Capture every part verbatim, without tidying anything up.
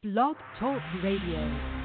Blog Talk Radio.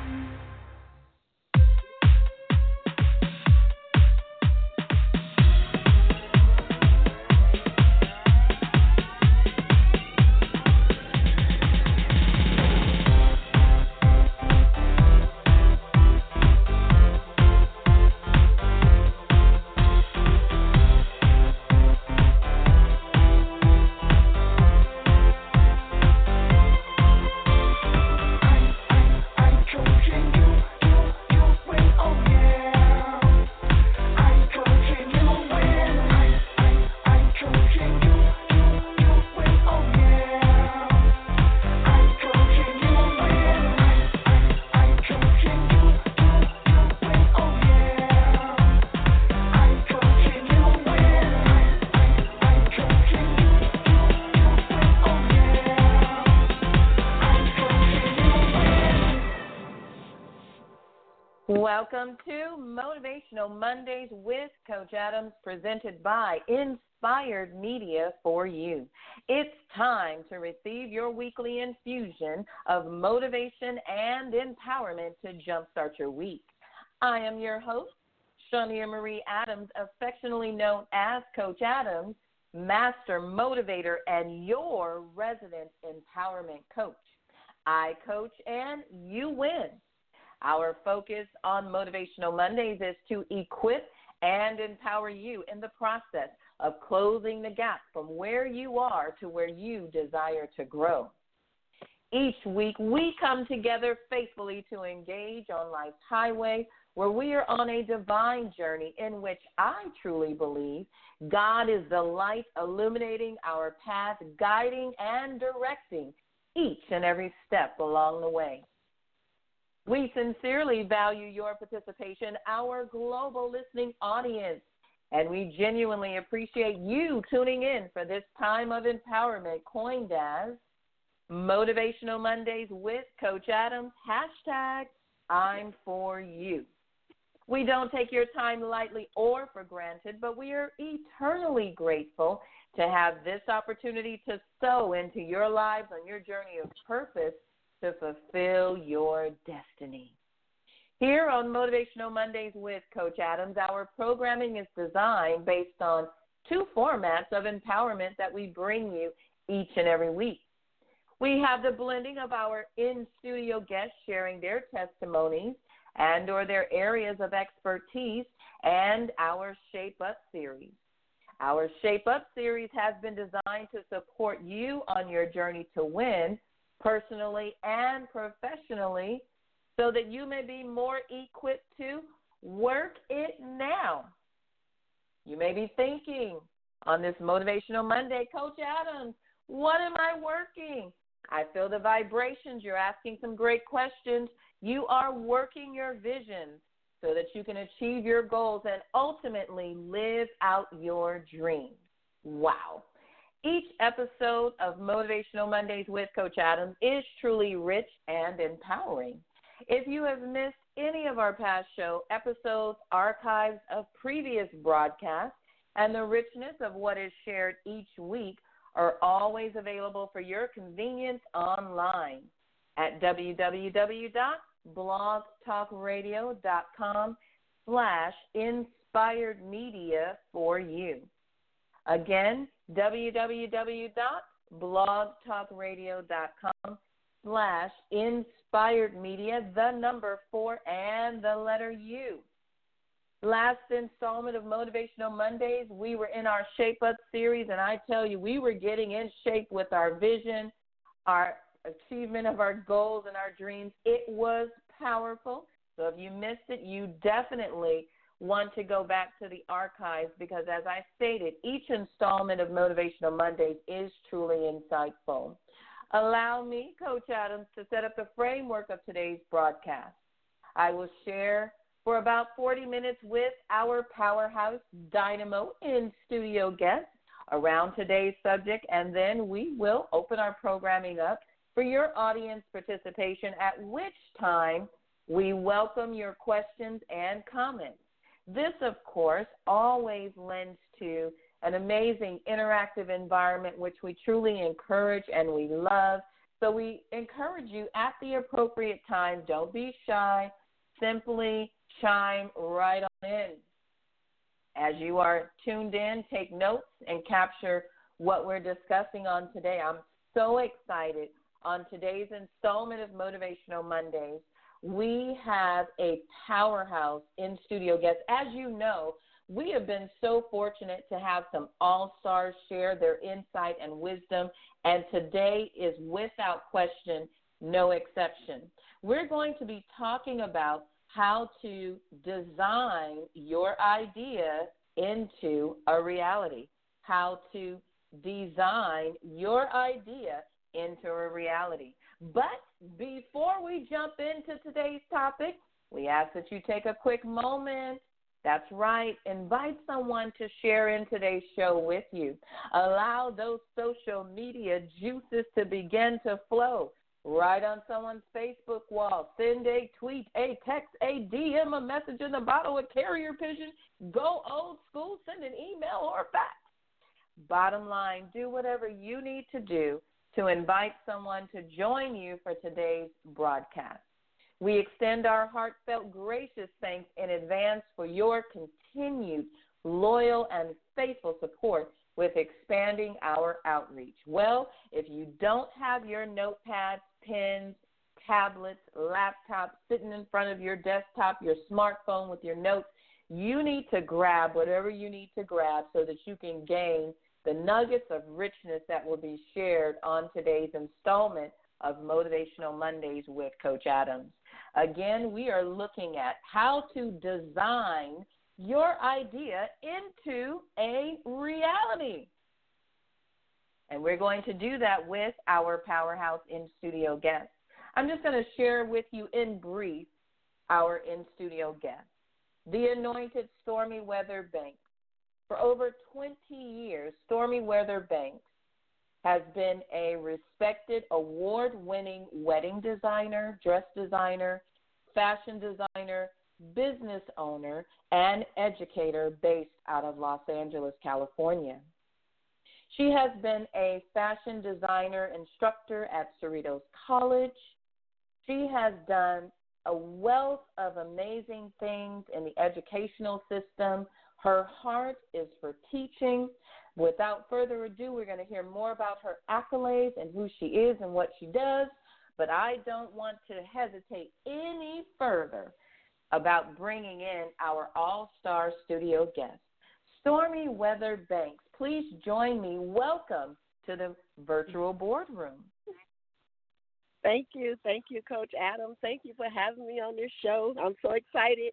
Welcome to Motivational Mondays with Coach Adams, presented by Inspired Media for you. It's time to receive your weekly infusion of motivation and empowerment to jumpstart your week. I am your host, Shania Marie Adams, affectionately known as Coach Adams, master motivator and your resident empowerment coach. I coach and you win. Our focus on Motivational Mondays is to equip and empower you in the process of closing the gap from where you are to where you desire to grow. Each week, we come together faithfully to engage on life's highway, where we are on a divine journey in which I truly believe God is the light illuminating our path, guiding and directing each and every step along the way. We sincerely value your participation, our global listening audience, and we genuinely appreciate you tuning in for this time of empowerment coined as Motivational Mondays with Coach Adams, hashtag I'm for you. We don't take your time lightly or for granted, but we are eternally grateful to have this opportunity to sow into your lives on your journey of purpose to fulfill your destiny. Here on Motivational Mondays with Coach Adams, our programming is designed based on two formats of empowerment that we bring you each and every week. We have the blending of our in-studio guests sharing their testimonies and or their areas of expertise, and our Shape Up series. Our Shape Up series has been designed to support you on your journey to win personally and professionally, so that you may be more equipped to work it now. You may be thinking on this Motivational Monday, Coach Adams, what am I working? I feel the vibrations. You're asking some great questions. You are working your vision so that you can achieve your goals and ultimately live out your dreams. Wow. Each episode of Motivational Mondays with Coach Adams is truly rich and empowering. If you have missed any of our past show episodes, archives of previous broadcasts, and the richness of what is shared each week are always available for your convenience online at www.blogtalkradio.com slash inspired media for you. Again, www.blogtalkradio.com slash inspired media, the number four and the letter U. Last installment of Motivational Mondays, we were in our Shape Up series, and I tell you, we were getting in shape with our vision, our achievement of our goals and our dreams. It was powerful. So if you missed it, you definitely want to go back to the archives, because as I stated, each installment of Motivational Mondays is truly insightful. Allow me, Coach Adams, to set up the framework of today's broadcast. I will share for about forty minutes with our powerhouse dynamo in-studio guests around today's subject, and then we will open our programming up for your audience participation, at which time we welcome your questions and comments. This, of course, always lends to an amazing interactive environment which we truly encourage and we love So we encourage you at the appropriate time. Don't be shy. Simply chime right on in. As you are tuned in, take notes and capture what we're discussing on today. I'm so excited. On today's installment of Motivational Mondays, we have a powerhouse in studio guest. As you know, we have been so fortunate to have some all-stars share their insight and wisdom, and today is without question no exception. We're going to be talking about how to design your idea into a reality, how to design your idea into a reality. But before we jump into today's topic, we ask that you take a quick moment. That's right. Invite someone to share in today's show with you. Allow those social media juices to begin to flow. Write on someone's Facebook wall. Send a tweet, a text, a D M, a message in the bottle, a carrier pigeon. Go old school. Send an email or a fax. Bottom line, do whatever you need to do to invite someone to join you for today's broadcast. We extend our heartfelt, gracious thanks in advance for your continued loyal and faithful support with expanding our outreach. Well, if you don't have your notepads, pens, tablets, laptops sitting in front of your desktop, your smartphone with your notes, you need to grab whatever you need to grab so that you can gain the nuggets of richness that will be shared on today's installment of Motivational Mondays with Coach Adams. Again, we are looking at how to design your idea into a reality. And we're going to do that with our powerhouse in-studio guest. I'm just going to share with you in brief our in-studio guest, the anointed Stormy Weather Banks. For over twenty years, Stormy Weather Banks has been a respected, award-winning wedding designer, dress designer, fashion designer, business owner, and educator based out of Los Angeles, California. She has been a fashion designer instructor at Cerritos College. She has done a wealth of amazing things in the educational system. Her heart is for teaching. Without further ado, we're going to hear more about her accolades and who she is and what she does. But I don't want to hesitate any further about bringing in our all-star studio guest, Stormy Weather Banks. Please join me. Welcome to the virtual boardroom. Thank you. Thank you, Coach Adams. Thank you for having me on this show. I'm so excited.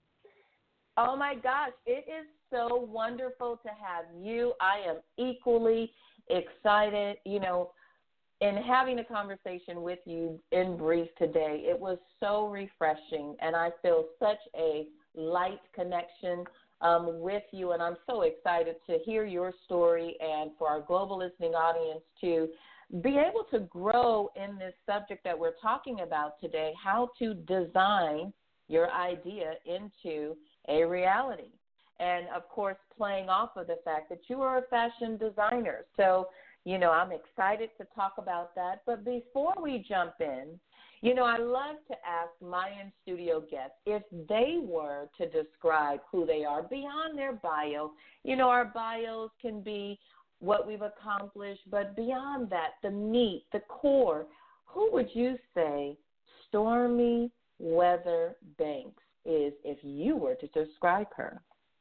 Oh, my gosh. It is so wonderful to have you. I am equally excited. You know, in having a conversation with you in brief today, it was so refreshing, and I feel such a light connection um, with you, and I'm so excited to hear your story and for our global listening audience to be able to grow in this subject that we're talking about today, how to design your idea into a reality. And, of course, playing off of the fact that you are a fashion designer. So, you know, I'm excited to talk about that. But before we jump in, you know, I love to ask my in-studio guests if they were to describe who they are beyond their bio. You know, our bios can be what we've accomplished, but beyond that, the meat, the core, who would you say Stormy Weather Banks is if you were to describe her?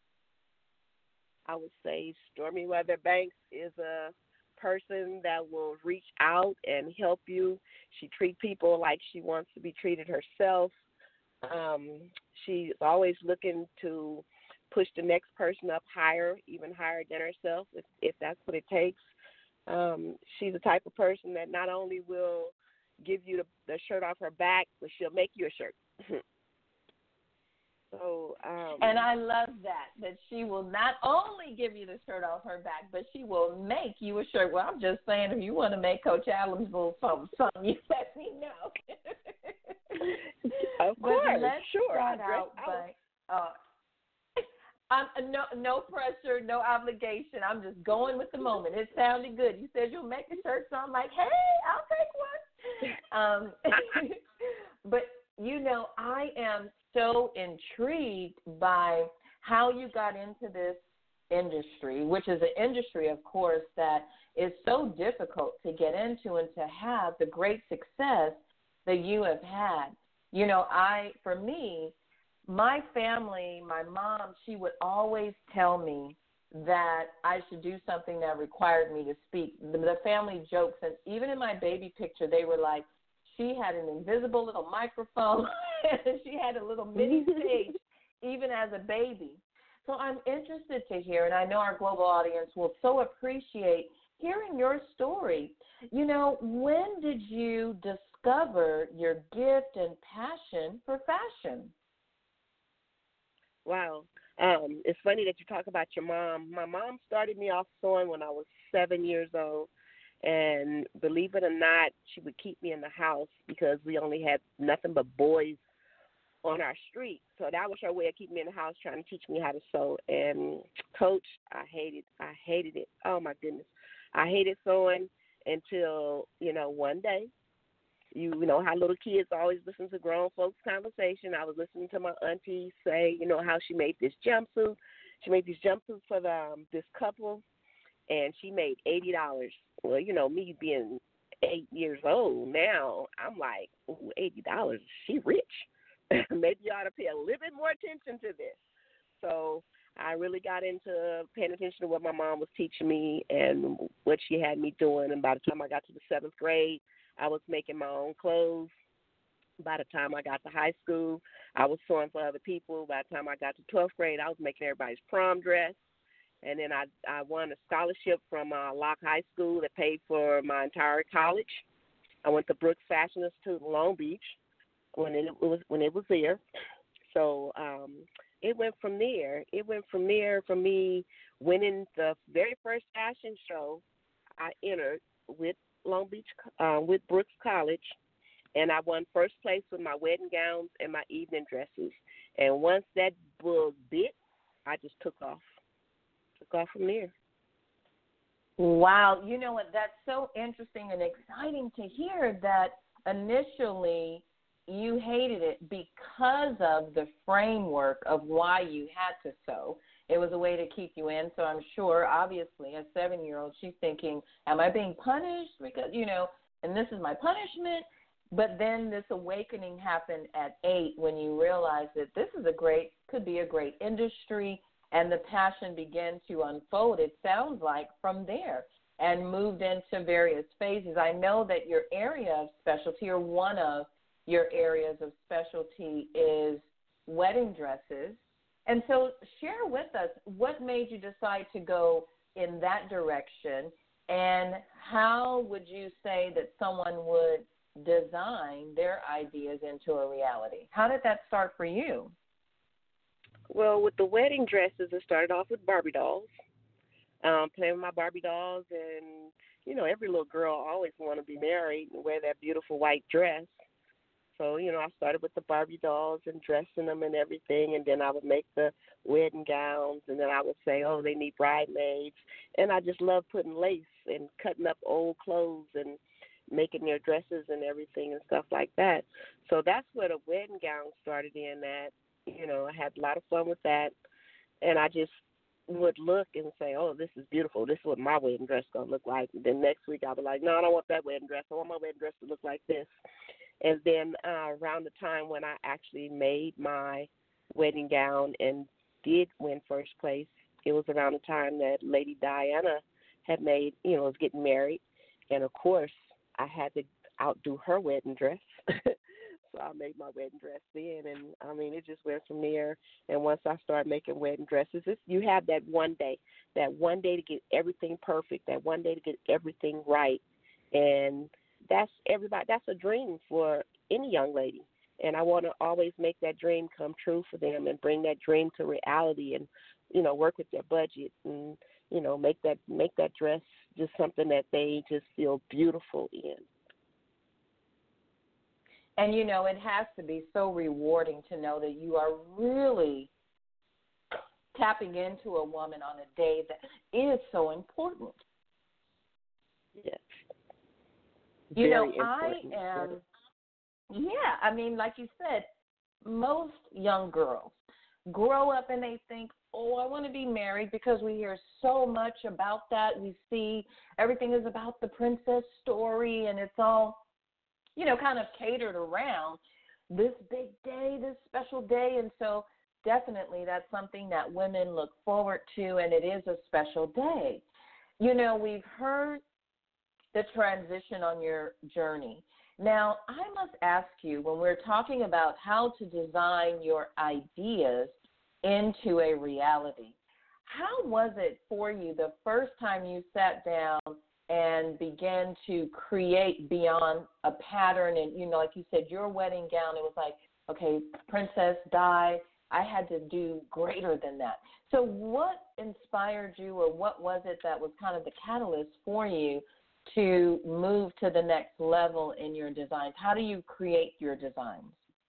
I would say Stormy Weather Banks is a person that will reach out and help you. She treats people like she wants to be treated herself. Um, she's always looking to push the next person up higher, even higher than herself, if, if that's what it takes. Um, she's the type of person that not only will give you the, the shirt off her back, but she'll make you a shirt. So, um, and I love that, that she will not only give you the shirt off her back, but she will make you a shirt. Well, I'm just saying, if you want to make Coach Adams a little something, something, you let me know. Of course, but let's sure. start out by, uh, I'm, no, no pressure, no obligation. I'm just going with the moment. It sounded good. You said you'll make a shirt, so I'm like, hey, I'll take one. um, but, you know, I am so intrigued by how you got into this industry, which is an industry, of course, that is so difficult to get into and to have the great success that you have had. You know, I, for me, my family, my mom, she would always tell me that I should do something that required me to speak. The, the family jokes, and even in my baby picture, they were like, she had an invisible little microphone, and she had a little mini stage, even as a baby. So I'm interested to hear, and I know our global audience will so appreciate hearing your story. You know, when did you discover your gift and passion for fashion? Wow. Um, it's funny that you talk about your mom. My mom started me off sewing when I was seven years old. And believe it or not, she would keep me in the house because we only had nothing but boys on our street. So that was her way of keeping me in the house, trying to teach me how to sew. And Coach, I hated, I hated it. Oh my goodness, I hated sewing until, you know, one day, you, you know how little kids always listen to grown folks' conversation. I was listening to my auntie say, you know, how she made this jumpsuit. She made these jumpsuits for the, um, this couple, and she made eighty dollars. Well, you know, me being eight years old now, I'm like, ooh, eighty dollars, she rich. Maybe you ought to pay a little bit more attention to this. So I really got into paying attention to what my mom was teaching me and what she had me doing. And by the time I got to the seventh grade, I was making my own clothes. By the time I got to high school, I was sewing for other people. By the time I got to twelfth grade, I was making everybody's prom dress. And then I I won a scholarship from uh, Locke High School that paid for my entire college. I went to Brooks Fashion Institute in Long Beach when it was when it was there. So um, it went from there. It went from there for me winning the very first fashion show I entered with Long Beach uh, with Brooks College, and I won first place with my wedding gowns and my evening dresses. And once that bug bit, I just took off. Took off from there. Wow. You know what? That's so interesting and exciting to hear that initially you hated it because of the framework of why you had to sew. It was a way to keep you in. So I'm sure, obviously, a seven-year-old, she's thinking, am I being punished? Because, you know, and this is my punishment. But then this awakening happened at eight when you realized that this is a great, could be a great industry, and the passion began to unfold, it sounds like, from there and moved into various phases. I know that your area of specialty, or one of your areas of specialty, is wedding dresses. And so share with us what made you decide to go in that direction, and how would you say that someone would design their ideas into a reality? How did that start for you? Well, with the wedding dresses, it started off with Barbie dolls, um, playing with my Barbie dolls. And, you know, every little girl always want to be married and wear that beautiful white dress. So, you know, I started with the Barbie dolls and dressing them and everything, and then I would make the wedding gowns, and then I would say, oh, they need bridesmaids. And I just love putting lace and cutting up old clothes and making their dresses and everything and stuff like that. So that's where the wedding gown started in at. You know, I had a lot of fun with that, and I just would look and say, oh, this is beautiful. This is what my wedding dress is going to look like. And then next week I would be like, no, I don't want that wedding dress. I want my wedding dress to look like this. And then uh, around the time when I actually made my wedding gown and did win first place, it was around the time that Lady Diana had made, you know, was getting married. And, of course, I had to outdo her wedding dress. So I made my wedding dress then, and, I mean, it just went from there. And once I started making wedding dresses, it's, you have that one day, that one day to get everything perfect, that one day to get everything right. And that's everybody. That's a dream for any young lady. And I want to always make that dream come true for them and bring that dream to reality and, you know, work with their budget and, you know, make that make that dress just something that they just feel beautiful in. And, you know, it has to be so rewarding to know that you are really tapping into a woman on a day that is so important. Yes. You Very know, I important. am, yeah, I mean, like you said, most young girls grow up and they think, oh, I want to be married because we hear so much about that. We see everything is about the princess story, and it's all, you know, kind of catered around this big day, this special day. And so definitely that's something that women look forward to, and it is a special day. You know, we've heard the transition on your journey. Now, I must ask you, when we're talking about how to design your ideas into a reality, how was it for you the first time you sat down and began to create beyond a pattern? And, you know, like you said, your wedding gown, it was like, okay, Princess Di, I had to do greater than that. So what inspired you, or what was it that was kind of the catalyst for you to move to the next level in your designs? How do you create your designs?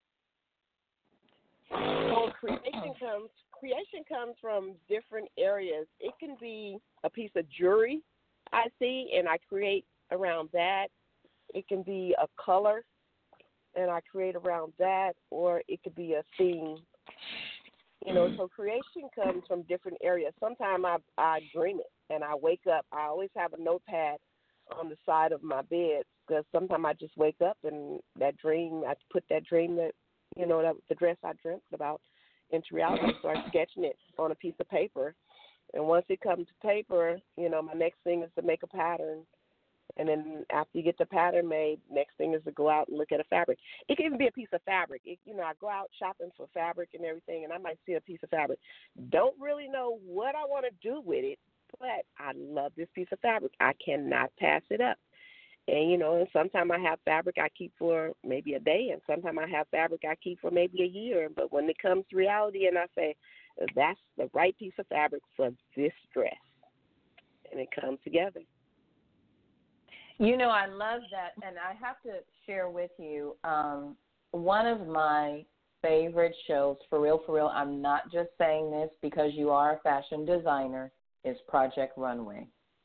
Well, creation comes creation comes from different areas. It can be a piece of jewelry I see, and I create around that. It can be a color, and I create around that, or it could be a theme. You know, so creation comes from different areas. Sometimes I I dream it, and I wake up. I always have a notepad on the side of my bed, because sometimes I just wake up and that dream, I put that dream that, you know, that the dress I dreamt about into reality. I start sketching it on a piece of paper. And once it comes to paper, you know, my next thing is to make a pattern. And then after you get the pattern made, next thing is to go out and look at a fabric. It can even be a piece of fabric. It, you know, I go out shopping for fabric and everything, and I might see a piece of fabric. Don't really know what I want to do with it, but I love this piece of fabric. I cannot pass it up. And, you know, and sometimes I have fabric I keep for maybe a day, and sometimes I have fabric I keep for maybe a year. But when it comes to reality and I say, that's the right piece of fabric for this dress, and it comes together. You know, I love that, and I have to share with you um, one of my favorite shows, for real, for real, I'm not just saying this because you are a fashion designer, is Project Runway.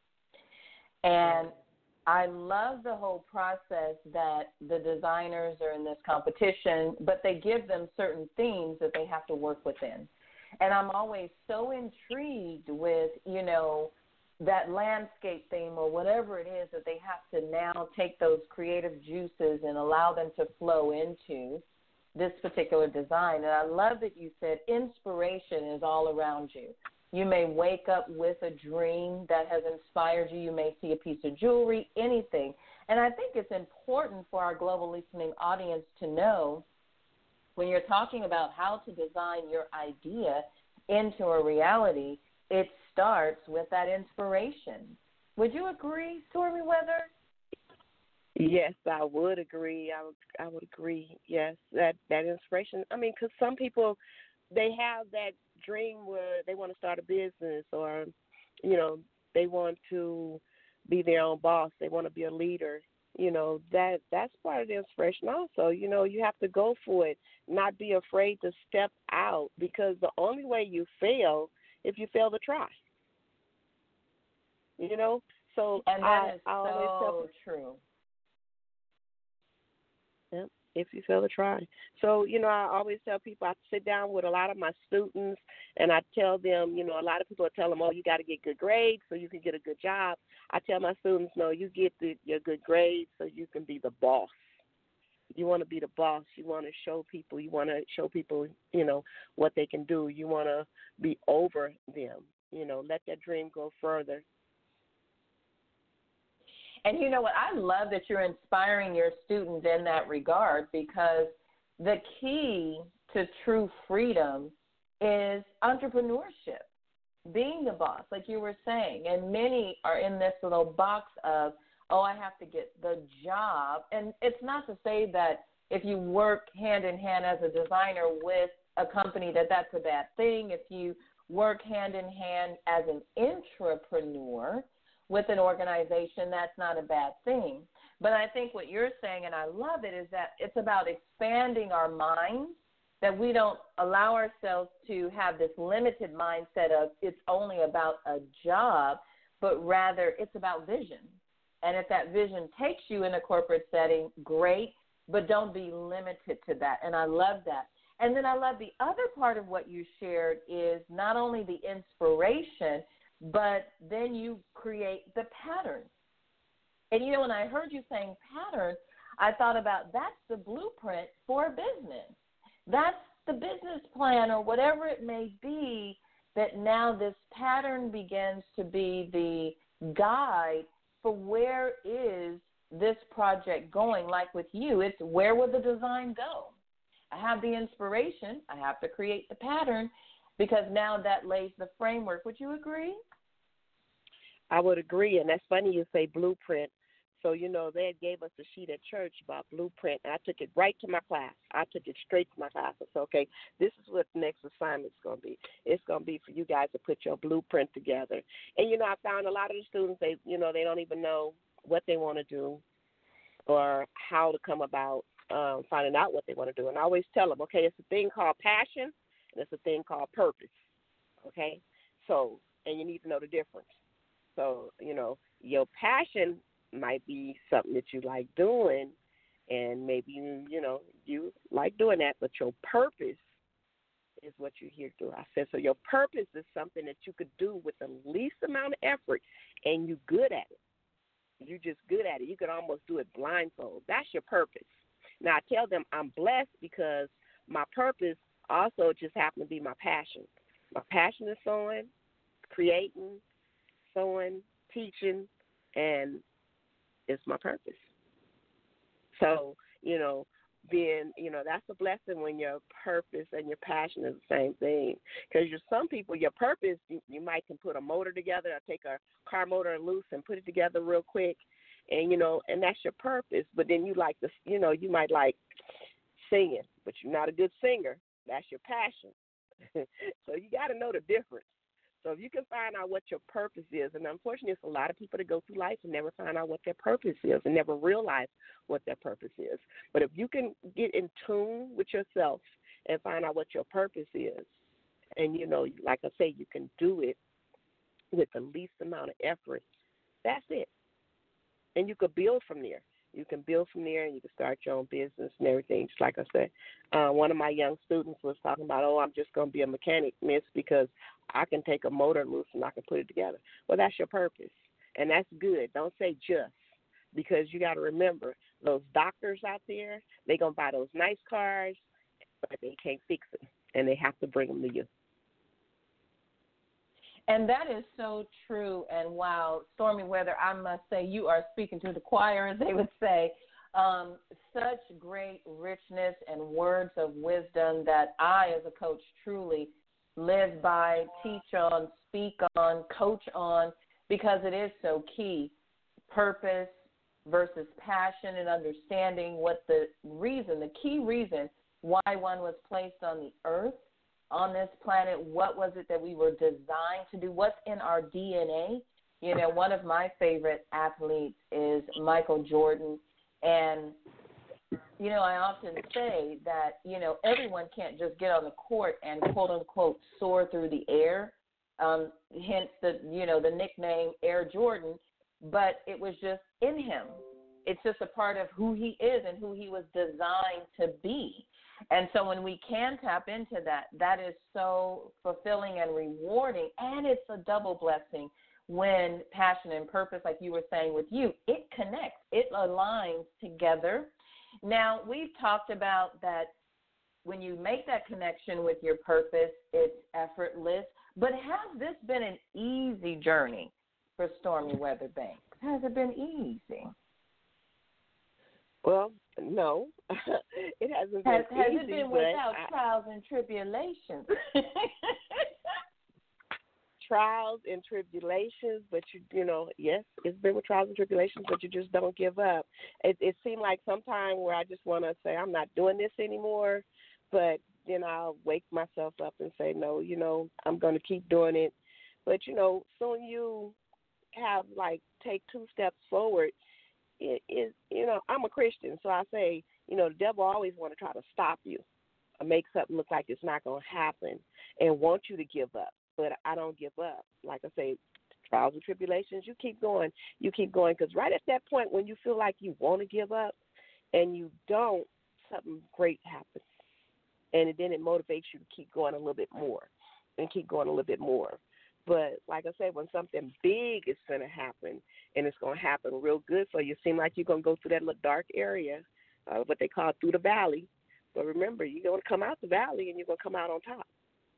And I love the whole process that the designers are in this competition, but they give them certain themes that they have to work within. And I'm always so intrigued with, you know, that landscape theme or whatever it is that they have to now take those creative juices and allow them to flow into this particular design. And I love that you said inspiration is all around you. You may wake up with a dream that has inspired you. You may see a piece of jewelry, anything. And I think it's important for our global listening audience to know, when you're talking about how to design your idea into a reality, it starts with that inspiration. Would you agree, Stormy Weather? Yes, I would agree. I would, I would agree. Yes, that, that inspiration. I mean, because some people, they have that dream where they want to start a business, or, you know, they want to be their own boss. They want to be a leader. You know, that that's part of the inspiration also. You know, you have to go for it, not be afraid to step out, because the only way you fail if you fail to try. You know, so and that I, is I always so tell, true. Yep, if you fail to try. So, you know, I always tell people, I sit down with a lot of my students and I tell them, you know, a lot of people tell them, oh, you got to get good grades so you can get a good job. I tell my students, no, you get the, your good grades so you can be the boss. You want to be the boss. You want to show people. You want to show people, you know, what they can do. You want to be over them. You know, let that dream go further. And you know what? I love that you're inspiring your students in that regard, because the key to true freedom is entrepreneurship, being the boss, like you were saying. And many are in this little box of, oh, I have to get the job. And it's not to say that if you work hand in hand as a designer with a company that that's a bad thing. If you work hand in hand as an intrapreneur with an organization, that's not a bad thing. But I think what you're saying, and I love it, is that it's about expanding our minds, that we don't allow ourselves to have this limited mindset of it's only about a job, but rather it's about vision. And if that vision takes you in a corporate setting, great, but don't be limited to that. And I love that. And then I love the other part of what you shared is not only the inspiration, but then you create the pattern. And, you know, when I heard you saying pattern, I thought about that's the blueprint for a business. That's the business plan or whatever it may be, that now this pattern begins to be the guide for where is this project going. Like with you, it's where will the design go? I have the inspiration. I have to create the pattern because now that lays the framework. Would you agree? I would agree, and that's funny you say blueprint. So, you know, they gave us a sheet at church about blueprint, and I took it right to my class. I took it straight to my class. I said, okay, this is what the next assignment's going to be. It's going to be for you guys to put your blueprint together. And, you know, I found a lot of the students, they, you know, they don't even know what they want to do or how to come about um, finding out what they want to do. And I always tell them, okay, it's a thing called passion, and it's a thing called purpose, okay? So, and you need to know the difference. So, you know, your passion might be something that you like doing, and maybe, you, you know, you like doing that, but your purpose is what you're here to do. I said, so your purpose is something that you could do with the least amount of effort, and you're good at it. You're just good at it. You could almost do it blindfold. That's your purpose. Now, I tell them I'm blessed because my purpose also just happened to be my passion. My passion is sewing, creating, sewing, teaching, and it's my purpose. So, you know, being, you know, that's a blessing when your purpose and your passion is the same thing. Because you're some people, your purpose, you, you might can put a motor together or take a car motor loose and put it together real quick, and, you know, and that's your purpose. But then you like to, you know, you might like singing, but you're not a good singer. That's your passion. So you got to know the difference. So if you can find out what your purpose is, and unfortunately it's a lot of people that go through life and never find out what their purpose is and never realize what their purpose is. But if you can get in tune with yourself and find out what your purpose is, and, you know, like I say, you can do it with the least amount of effort, that's it. And you could build from there. You can build from there, and you can start your own business and everything. Just like I said, uh, one of my young students was talking about, oh, I'm just going to be a mechanic, miss, because I can take a motor loose and I can put it together. Well, that's your purpose, and that's good. Don't say just, because you got to remember, those doctors out there, they're going to buy those nice cars, but they can't fix them, and they have to bring them to you. And that is so true. And wow, Stormy Weather, I must say you are speaking to the choir, as they would say. Um, such great richness and words of wisdom that I, as a coach, truly live by, teach on, speak on, coach on, because it is so key. Purpose versus passion, and understanding what the reason, the key reason why one was placed on the earth, on this planet. What was it that we were designed to do? What's in our D N A? You know, one of my favorite athletes is Michael Jordan. And, you know, I often say that, you know, everyone can't just get on the court and, quote, unquote, soar through the air, um, hence the, you know, the nickname Air Jordan, but it was just in him. It's just a part of who he is and who he was designed to be. And so when we can tap into that, that is so fulfilling and rewarding, and it's a double blessing when passion and purpose, like you were saying with you, it connects, it aligns together. Now, we've talked about that when you make that connection with your purpose, it's effortless, but has this been an easy journey for Stormy Weather Banks? Has it been easy? Well, no, it hasn't been has, easy. Has it been without I, trials and tribulations? Trials and tribulations, but you, you know, yes, it's been with trials and tribulations, but you just don't give up. It, it seemed like sometime where I just want to say I'm not doing this anymore, but then I'll wake myself up and say, no, you know, I'm going to keep doing it. But, you know, soon you have, like, take two steps forward. It is, you know, I'm a Christian, so I say, you know, the devil always want to try to stop you or make something look like it's not going to happen and want you to give up. But I don't give up. Like I say, Trials and tribulations, you keep going. You keep going because right at that point when you feel like you want to give up and you don't, something great happens. And then it motivates you to keep going a little bit more and keep going a little bit more. But like I said, when something big is going to happen and it's going to happen real good for you, it seems like you're going to go through that little dark area, uh, what they call through the valley. But remember, you're going to come out the valley and you're going to come out on top.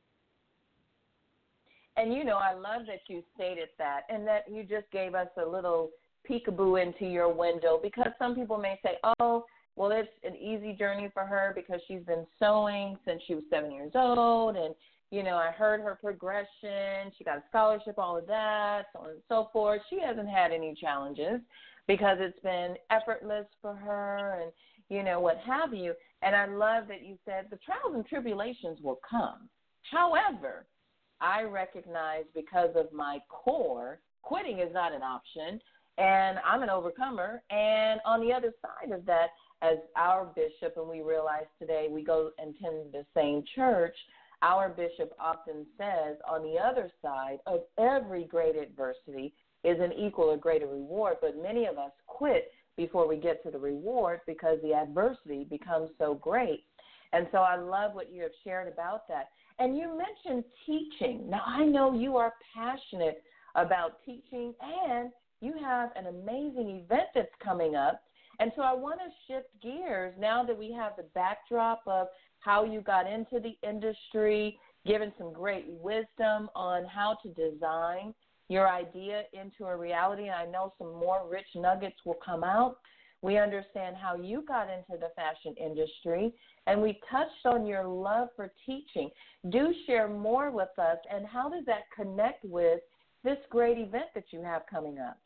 And, you know, I love that you stated that and that you just gave us a little peekaboo into your window because some people may say, oh, well, it's an easy journey for her because she's been sewing since she was seven years old. And, you know, I heard her progression. She got a scholarship, all of that, so on and so forth. She hasn't had any challenges because it's been effortless for her and, you know, what have you. And I love that you said the trials and tribulations will come. However, I recognize because of my core, quitting is not an option, and I'm an overcomer. And on the other side of that, as our bishop, and we realize today we go and attend the same church, our bishop often says on the other side of every great adversity is an equal or greater reward, but many of us quit before we get to the reward because the adversity becomes so great. And so I love what you have shared about that. And you mentioned teaching. Now, I know you are passionate about teaching, and you have an amazing event that's coming up. And so I want to shift gears now that we have the backdrop of how you got into the industry, given some great wisdom on how to design your idea into a reality. And I know some more rich nuggets will come out. We understand how you got into the fashion industry, and we touched on your love for teaching. Do share more with us, and how does that connect with this great event that you have coming up?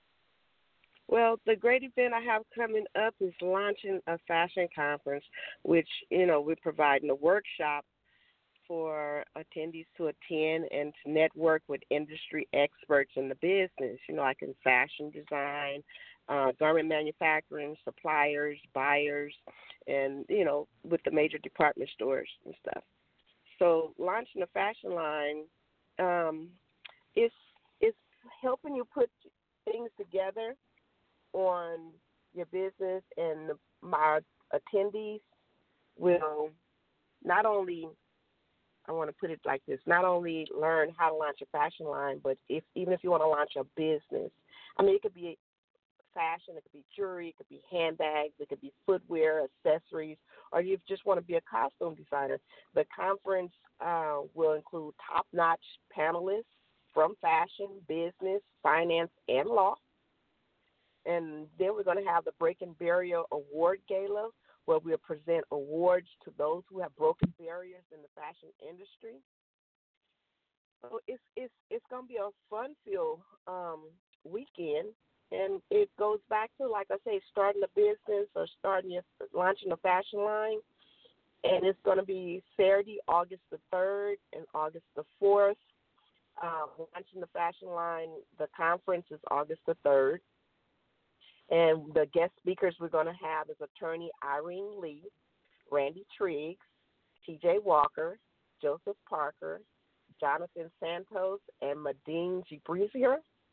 Well, the great event I have coming up is launching a fashion conference, which, you know, we're providing a workshop for attendees to attend and to network with industry experts in the business, you know, like in fashion design, uh, garment manufacturing, suppliers, buyers, and, you know, with the major department stores and stuff. So launching a fashion line um, is, is helping you put things together on your business, and my attendees will not only, I want to put it like this, not only learn how to launch a fashion line, but if even if you want to launch a business, I mean, it could be fashion, it could be jewelry, it could be handbags, it could be footwear, accessories, or you just want to be a costume designer. The conference uh, will include top-notch panelists from fashion, business, finance, and law. And then we're going to have the Breaking Barrier Award Gala, where we'll present awards to those who have broken barriers in the fashion industry. So it's it's it's going to be a fun-filled um, weekend, and it goes back to, like I say, starting a business or starting your, launching a fashion line. And it's going to be Saturday, August the third and August the fourth. Um, launching the fashion line, the conference is August the third. And the guest speakers we're going to have is attorney Irene Lee, Randy Triggs, T J Walker, Joseph Parker, Jonathan Santos, and Madine Gibrizier.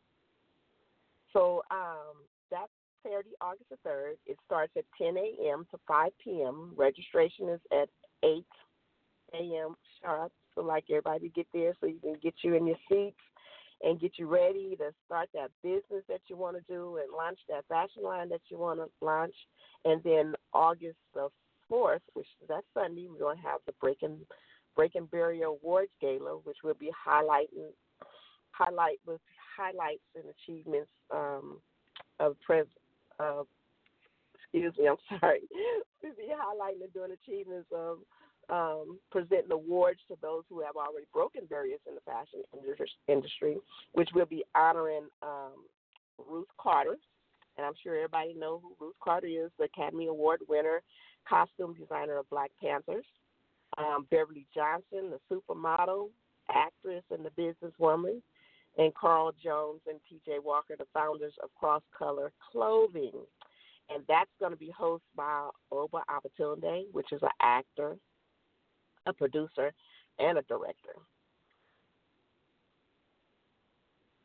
So um, that's Saturday, August the third. It starts at ten a.m. to five p.m. Registration is at eight a.m. sharp. So like everybody get there so you can get you in your seats and get you ready to start that business that you want to do and launch that fashion line that you want to launch. And then August the fourth, which is that Sunday, we're going to have the Breaking Breaking Barrier Awards Gala, which will be highlighting highlight with highlights and achievements um, of pres. Uh, excuse me, I'm sorry. We'll be highlighting and doing achievements of Um, presenting awards to those who have already broken barriers in the fashion industry, which will be honoring um, Ruth Carter. And I'm sure everybody knows who Ruth Carter is, the Academy Award winner, costume designer of Black Panthers. Um, Beverly Johnson, the supermodel, actress, and the businesswoman. And Carl Jones and T J Walker, the founders of Cross Color Clothing. And that's going to be hosted by Oba Abatunde, which is an actor, a producer, and a director.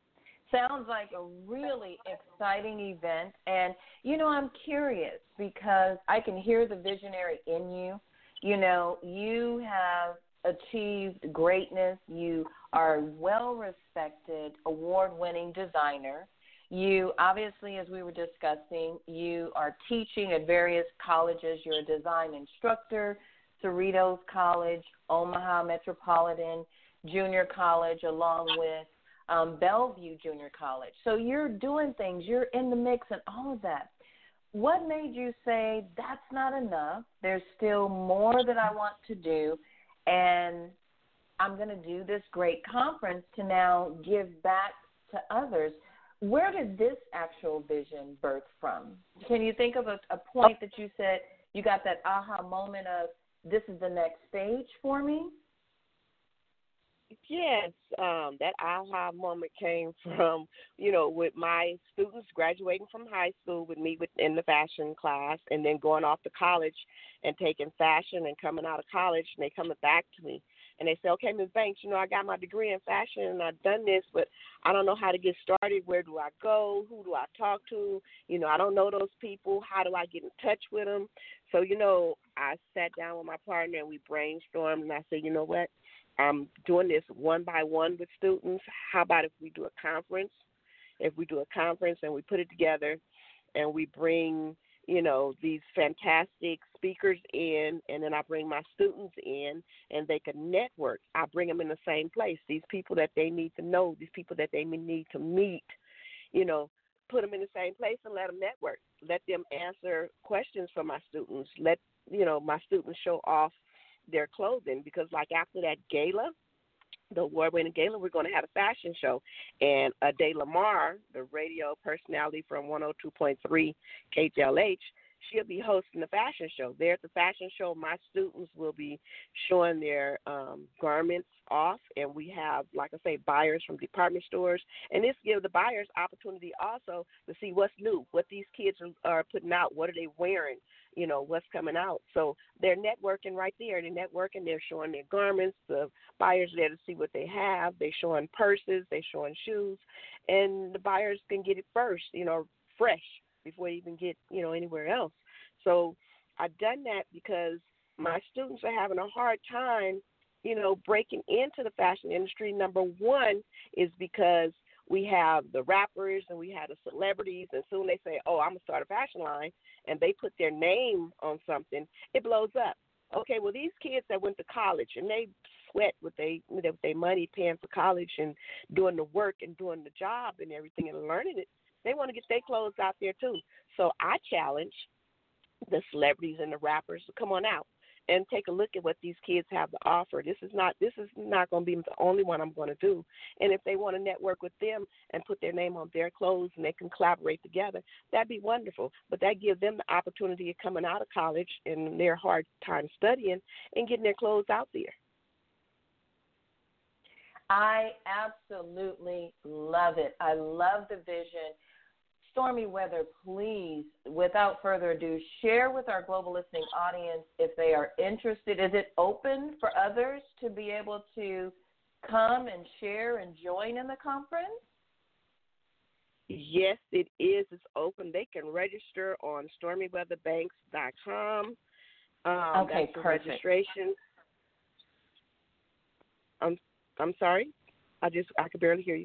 Sounds like a really exciting event. And, you know, I'm curious because I can hear the visionary in you. You know, you have achieved greatness. You are a well-respected, award-winning designer. You, obviously, as we were discussing, you are teaching at various colleges. You're a design instructor, Cerritos College, Omaha Metropolitan Junior College, along with um, Bellevue Junior College. So you're doing things. You're in the mix and all of that. What made you say that's not enough? There's still more that I want to do, and I'm going to do this great conference to now give back to others. Where did this actual vision birth from? Can you think of a, a point that you said you got that aha moment of this is the next stage for me? Yes, um, that aha moment came from, you know, with my students graduating from high school with me with, in the fashion class, and then going off to college and taking fashion and coming out of college, and they coming back to me. And they say, okay, Miz Banks, you know, I got my degree in fashion and I've done this, but I don't know how to get started. Where do I go? Who do I talk to? You know, I don't know those people. How do I get in touch with them? So, you know, I sat down with my partner and we brainstormed, and I said, you know what? I'm doing this one by one with students. How about if we do a conference? If we do a conference and we put it together and we bring, you know, these fantastic speakers in, and then I bring my students in and they can network. I bring them in the same place. These people that they need to know, these people that they need to meet, you know, put them in the same place and let them network. Let them answer questions for my students. Let, you know, my students show off their clothing, because like after that gala, the award-winning gala, we're going to have a fashion show. And Ade Lamar, the radio personality from one oh two point three K J L H, she'll be hosting the fashion show. There at the fashion show, my students will be showing their um, garments off, and we have, like I say, buyers from department stores. And this gives the buyers opportunity also to see what's new, what these kids are, are putting out, what are they wearing, you know, what's coming out. So they're networking right there. They're networking. They're showing their garments. The buyers are there to see what they have. They're showing purses. They're showing shoes. And the buyers can get it first, you know, fresh before you even get, you know, anywhere else. So I've done that because my students are having a hard time, you know, breaking into the fashion industry. Number one is because we have the rappers and we have the celebrities, and soon they say, oh, I'm going to start a fashion line, and they put their name on something, it blows up. Okay, well, these kids that went to college and they sweat with their with their money paying for college and doing the work and doing the job and everything and learning it, they want to get their clothes out there too. So I challenge the celebrities and the rappers to come on out and take a look at what these kids have to offer. This is not this is not going to be the only one I'm going to do. And if they want to network with them and put their name on their clothes and they can collaborate together, that'd be wonderful. But that gives them the opportunity of coming out of college and their hard time studying and getting their clothes out there. I absolutely love it. I love the vision. Stormy Weather, please, without further ado, share with our global listening audience if they are interested. Is it open for others to be able to come and share and join in the conference? Yes, it is. It's open. They can register on stormy weather banks dot com. Um, okay, that's the perfect. registration. I'm I'm sorry. I just I could barely hear you.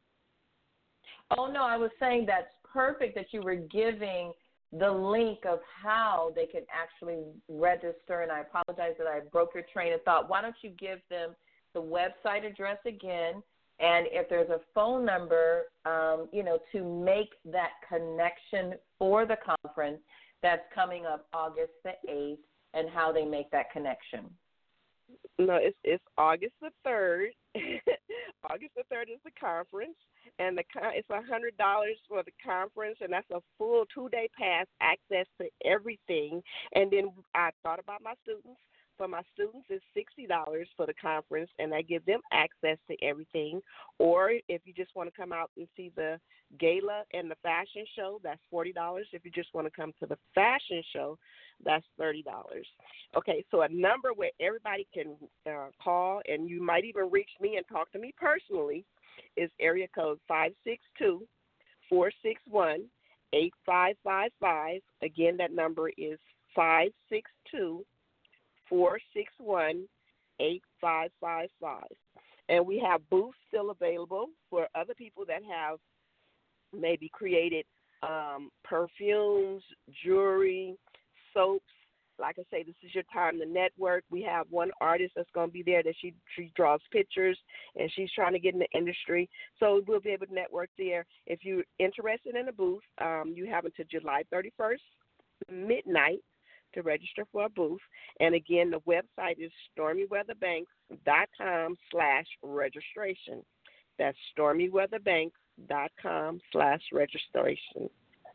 Oh no, I was saying that's perfect that you were giving the link of how they can actually register, and I apologize that I broke your train of thought. Why don't you give them the website address again, and if there's a phone number, um, you know, to make that connection for the conference that's coming up August the eighth, and how they make that connection. No, it's it's August the third. August the third is the conference, and the con- it's a hundred dollars for the conference, and that's a full two day pass, access to everything. And then I thought about my students. For my students, it's sixty dollars for the conference, and I give them access to everything. Or if you just want to come out and see the gala and the fashion show, that's forty dollars. If you just want to come to the fashion show, that's thirty dollars. Okay, so a number where everybody can uh, call, and you might even reach me and talk to me personally, is area code five six two, four six one, eight five five five. Again, that number is five six two, four six one, eight five five five. And we have booths still available for other people that have maybe created um, perfumes, jewelry, soaps. Like I say, this is your time to network. We have one artist that's going to be there that she, she draws pictures, and she's trying to get in the industry. So we'll be able to network there. If you're interested in a booth, um, you have until July thirty-first, midnight, to register for a booth. And, again, the website is stormyweatherbanks.com slash registration. That's stormyweatherbanks.com slash registration.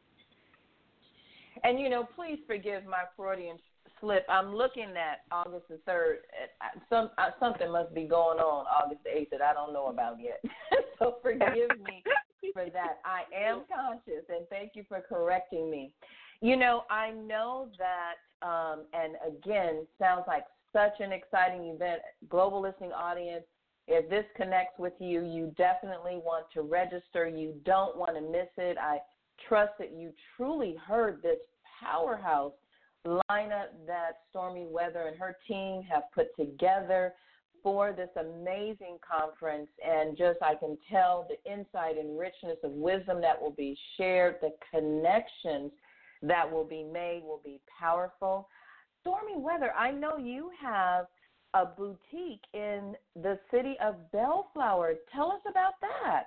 And, you know, please forgive my Freudian slip. I'm looking at August the third. Some, something must be going on August the eighth that I don't know about yet. So forgive me for that. I am conscious, and thank you for correcting me. You know, I know that, um, and again, sounds like such an exciting event. Global listening audience, if this connects with you, you definitely want to register. You don't want to miss it. I trust that you truly heard this powerhouse lineup that Stormy Weather and her team have put together for this amazing conference. And just I can tell the insight and richness of wisdom that will be shared, the connections that will be made will be powerful. Stormy Weather, I know you have a boutique in the city of Bellflower. Tell us about that.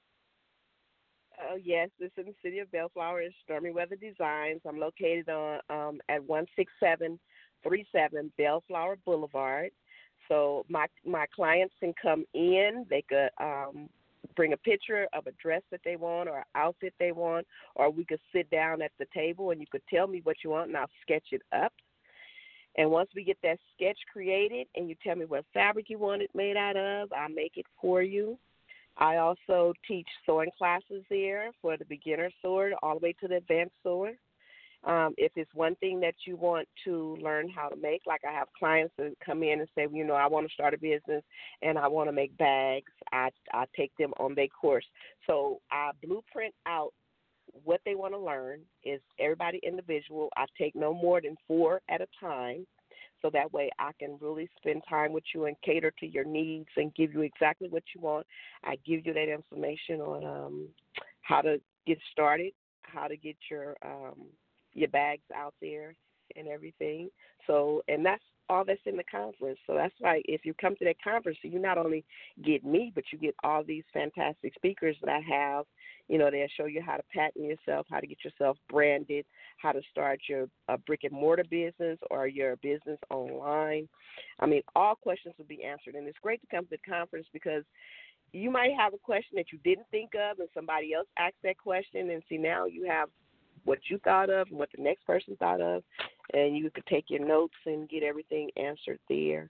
Oh, yes, this is in the city of Bellflower. It's Stormy Weather Designs. I'm located on um, at one six seven three seven Bellflower Boulevard. So my my clients can come in. They could um, bring a picture of a dress that they want or an outfit they want, or we could sit down at the table and you could tell me what you want and I'll sketch it up. And once we get that sketch created and you tell me what fabric you want it made out of, I'll make it for you. I also teach sewing classes there for the beginner sewer all the way to the advanced sewer. Um, if it's one thing that you want to learn how to make, like I have clients that come in and say, well, you know, I want to start a business and I want to make bags, I, I take them on their course. So I blueprint out what they want to learn. Is everybody individual. I take no more than four at a time. So that way I can really spend time with you and cater to your needs and give you exactly what you want. I give you that information on um, how to get started, how to get your um, your bags out there and everything. So, and that's all that's in the conference. So that's why if you come to that conference, you not only get me, but you get all these fantastic speakers that I have. You know, they'll show you how to patent yourself, how to get yourself branded, how to start your uh, brick and mortar business or your business online. I mean, all questions will be answered. And it's great to come to the conference because you might have a question that you didn't think of and somebody else asked that question, and see, now you have what you thought of and what the next person thought of, and you could take your notes and get everything answered there.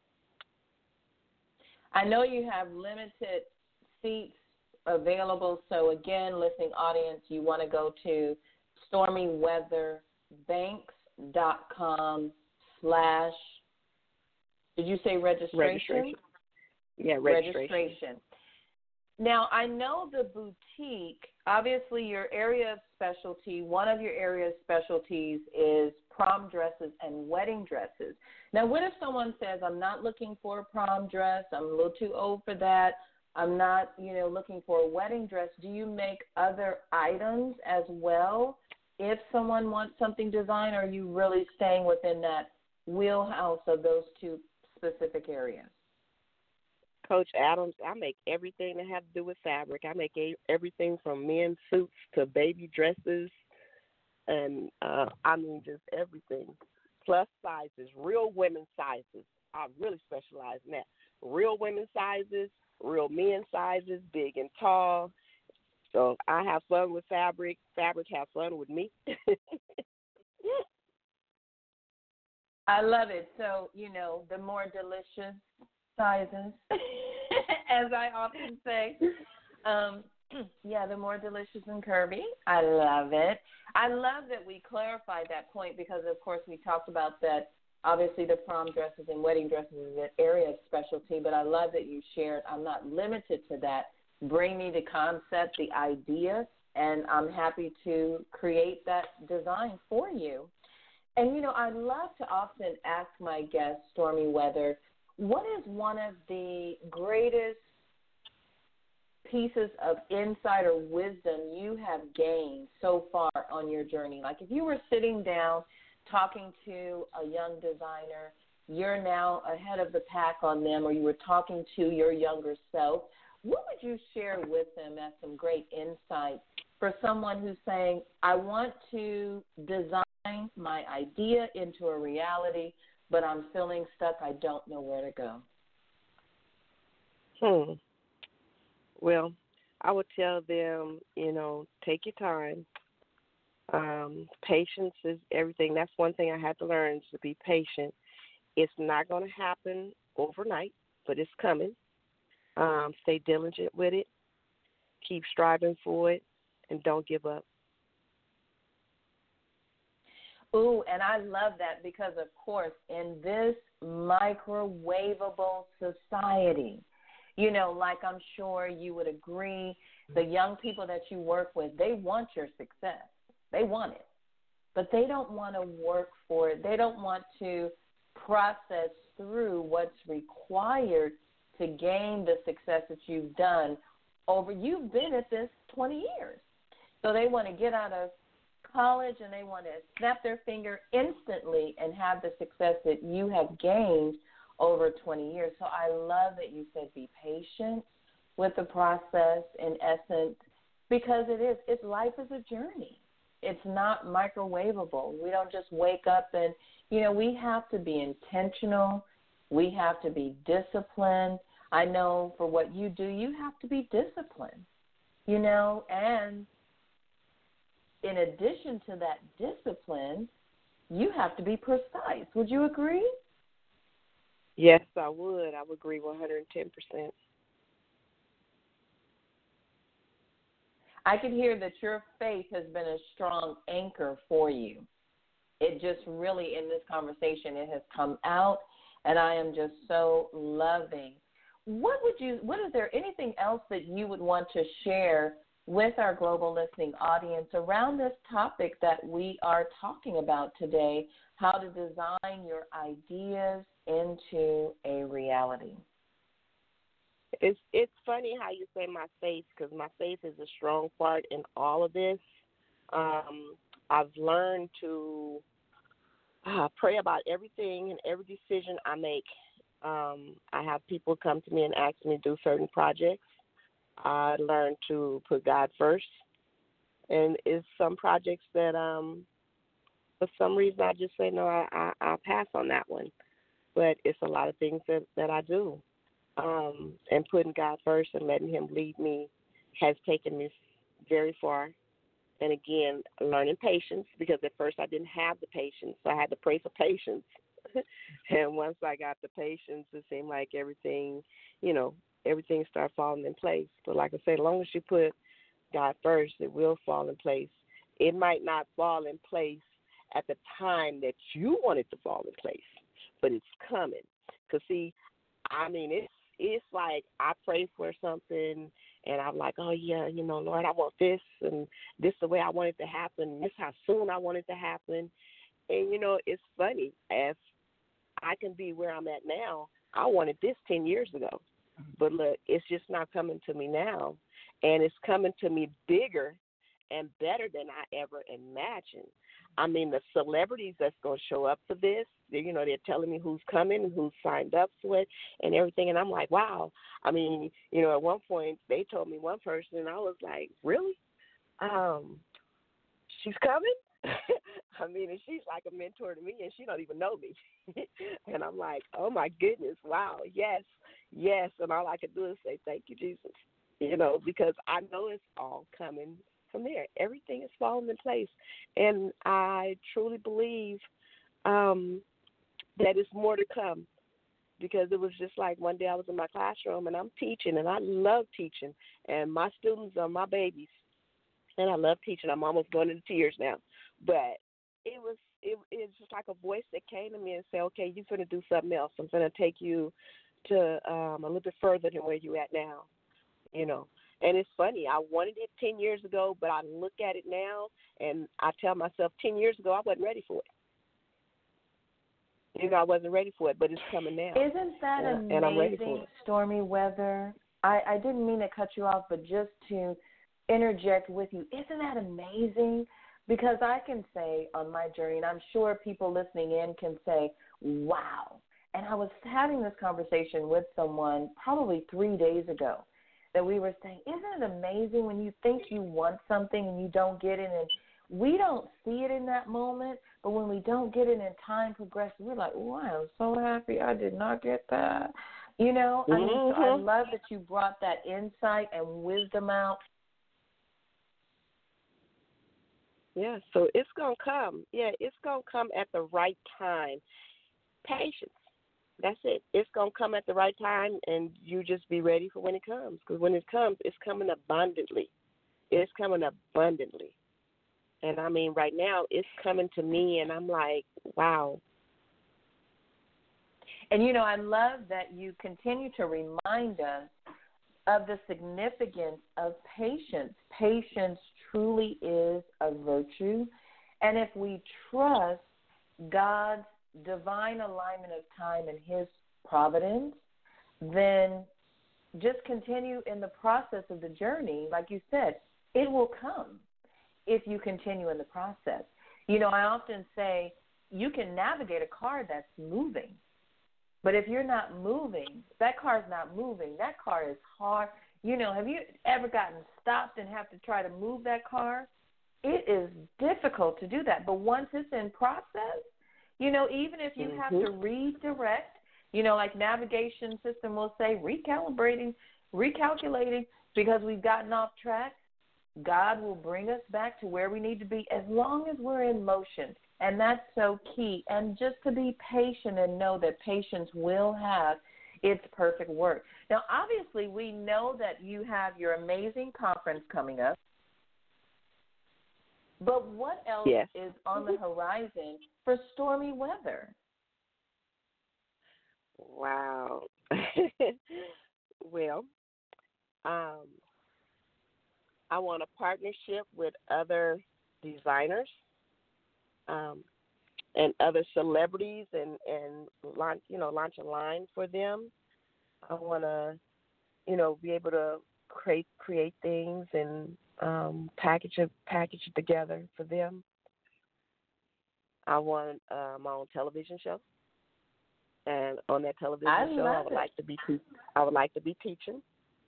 I know you have limited seats available, so again, listening audience, you want to go to stormyweatherbanks.com slash, did you say registration? Registration. Yeah, registration. Registration. Now, I know the boutique, obviously your area of specialty, one of your area of specialties is prom dresses and wedding dresses. Now, what if someone says, I'm not looking for a prom dress, I'm a little too old for that, I'm not, you know, looking for a wedding dress. Do you make other items as well if someone wants something designed, or are you really staying within that wheelhouse of those two specific areas? Coach Adams, I make everything that has to do with fabric. I make a, everything from men's suits to baby dresses, and uh, I mean just everything. Plus sizes, real women's sizes. I really specialize in that. Real women's sizes, real men's sizes, big and tall. So I have fun with fabric. Fabric have fun with me. I love it. So, you know, the more delicious sizes, as I often say. Um, yeah, the more delicious and curvy. I love it. I love that we clarified that point because, of course, we talked about that. Obviously, the prom dresses and wedding dresses is an area of specialty, but I love that you shared I'm not limited to that. bring me the concept, the idea, and I'm happy to create that design for you. And, you know, I love to often ask my guests, Stormy Weather, what is one of the greatest pieces of insight or wisdom you have gained so far on your journey? Like if you were sitting down talking to a young designer, you're now ahead of the pack on them, or you were talking to your younger self, what would you share with them as some great insight for someone who's saying, I want to design my idea into a reality, but I'm feeling stuck, I don't know where to go? Hmm. Well, I would tell them, you know, take your time. Um, patience is everything. That's one thing I had to learn, is to be patient. It's not going to happen overnight, but it's coming. Um, stay diligent with it. Keep striving for it, and don't give up. Ooh, and I love that because, of course, in this microwavable society, you know, like I'm sure you would agree, the young people that you work with, they want your success. They want it. But they don't want to work for it. They don't want to process through what's required to gain the success that you've done over. You've been at this twenty years. So they want to get out of college and they want to snap their finger instantly and have the success that you have gained over twenty years. So I love that you said be patient with the process, in essence, because it is. It's life is a journey. It's not microwavable. We don't just wake up and, you know, we have to be intentional. We have to be disciplined. I know for what you do, you have to be disciplined, you know, and in addition to that discipline, you have to be precise. Would you agree? Yes, I would. I would agree one hundred ten percent. I can hear that your faith has been a strong anchor for you. It just really, in this conversation, it has come out, and I am just so loving. What would you, what is there anything else that you would want to share with our global listening audience around this topic that we are talking about today, how to design your ideas into a reality? It's it's funny how you say my faith, because my faith is a strong part in all of this. Um, I've learned to uh, pray about everything and every decision I make. Um, I have people come to me and ask me to do certain projects. I learned to put God first, and it's some projects that, um, for some reason, I just say no. I, I I'll pass on that one. But it's a lot of things that, that I do. Um, and putting God first and letting him lead me has taken me very far. And again, learning patience, because at first I didn't have the patience, so I had to pray for patience. And once I got the patience, it seemed like everything, you know, everything started falling in place. But like I said, as long as you put God first, it will fall in place. It might not fall in place at the time that you want it to fall in place, but it's coming. Because, see, I mean, it's it's like I pray for something, and I'm like, oh, yeah, you know, Lord, I want this, and this is the way I want it to happen, this is how soon I want it to happen. And, you know, it's funny. As I can be where I'm at now, I wanted this ten years ago. But, look, it's just not coming to me now, and it's coming to me bigger and better than I ever imagined. I mean, the celebrities that's going to show up for this, you know, they're telling me who's coming and who's signed up for it and everything. And I'm like, wow. I mean, you know, at one point they told me one person, and I was like, really? Um, she's coming? I mean, and she's like a mentor to me, and she don't even know me. And I'm like, oh, my goodness, wow, yes, yes. And all I can do is say, thank you, Jesus, you know, because I know it's all coming from there. Everything is falling in place. And I truly believe um, that it's more to come, because it was just like one day I was in my classroom and I'm teaching, and I love teaching, and my students are my babies, and I love teaching. I'm almost going into tears now. But it was it, it's just like a voice that came to me and said, okay, you're going to do something else. I'm going to take you to um, a little bit further than where you're at now, you know. And it's funny, I wanted it ten years ago, but I look at it now and I tell myself ten years ago I wasn't ready for it. You know, I wasn't ready for it, but it's coming now. Isn't that and, amazing, and I'm ready for it. Stormy Weather? I, I didn't mean to cut you off, but just to interject with you, isn't that amazing? Because I can say on my journey, and I'm sure people listening in can say, wow. And I was having this conversation with someone probably three days ago that we were saying, isn't it amazing when you think you want something and you don't get it? And we don't see it in that moment, but when we don't get it and time progresses, we're like, oh, I am so happy I did not get that. You know, I mean, so I Mm-hmm. love that you brought that insight and wisdom out. Yeah, so it's going to come. Yeah, it's going to come at the right time. Patience. That's it. It's going to come at the right time, and you just be ready for when it comes. Because when it comes, it's coming abundantly. It's coming abundantly. And, I mean, right now, it's coming to me, and I'm like, wow. And, you know, I love that you continue to remind us of the significance of patience. Patience truly is a virtue. And if we trust God's divine alignment of time and his providence, then just continue in the process of the journey. Like you said, it will come if you continue in the process. You know, I often say you can navigate a car that's moving, but if you're not moving, that car's not moving. That car is hard. You know, have you ever gotten stopped and have to try to move that car? It is difficult to do that. But once it's in process, you know, even if you Mm-hmm. have to redirect, you know, like navigation system will say recalibrating, recalculating because we've gotten off track, God will bring us back to where we need to be as long as we're in motion. And that's so key. And just to be patient and know that patience will have its perfect work. Now, obviously, we know that you have your amazing conference coming up. But what else Yes. is on the horizon for Stormy Weather? Wow. Well, um, I want a partnership with other designers um, and other celebrities and, and launch, you know, launch a line for them. I want to, you know, be able to create create things and um, package it package it together for them. I want uh, my own television show, and on that television I show, I love would it. like to be te- I would like to be teaching.